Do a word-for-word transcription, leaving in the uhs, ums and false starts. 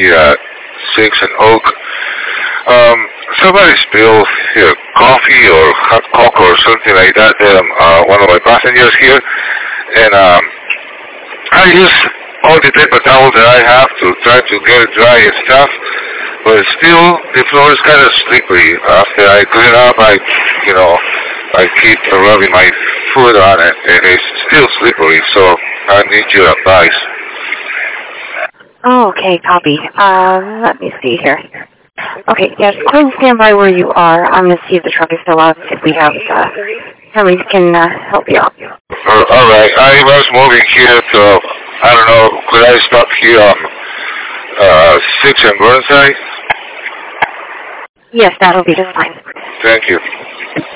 here at six and Oak. Um, somebody spilled here coffee or hot cocoa or something like that. Um, uh, one of my passengers here, and um, I use all the paper towels that I have to try to get it dry and stuff. But still, the floor is kind of slippery. After I clean up, I, you know, I keep rubbing my foot on it, and it's still slippery. So I need your advice. Oh, okay, copy. Um, let me see here. Okay, yes, please stand by where you are. I'm going to see if the truck is still out, if we have, uh, somebody can uh, help you out. Uh, all right, I was moving here to, I don't know, could I stop here on uh, six and Burnside? Yes, that'll be just fine. Thank you.